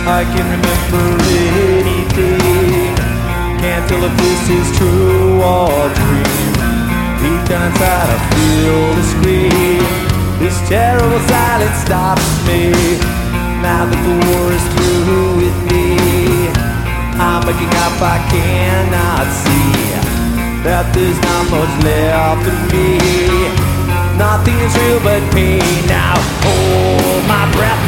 I can remember anything. Can't tell if this is true or dream. Deep down inside I feel the scream. This terrible silence stops me. Now that the war is through with me, I'm waking up, I cannot see that there's not much left of me. Nothing is real but pain. Now hold my breath.